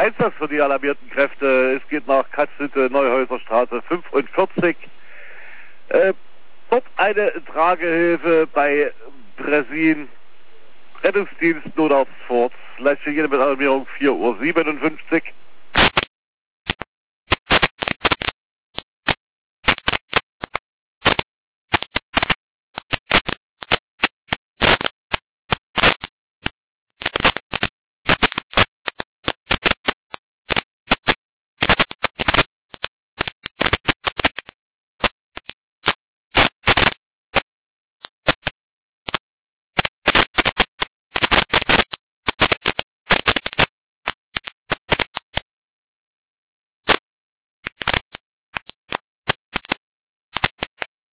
Einsatz für die alarmierten Kräfte. Es geht nach Katzhütte, Neuhäuser Straße 45. Dort eine Tragehilfe bei Bresin. Rettungsdienst Notarztfort. Letzte jede mit Alarmierung 4:57 Uhr.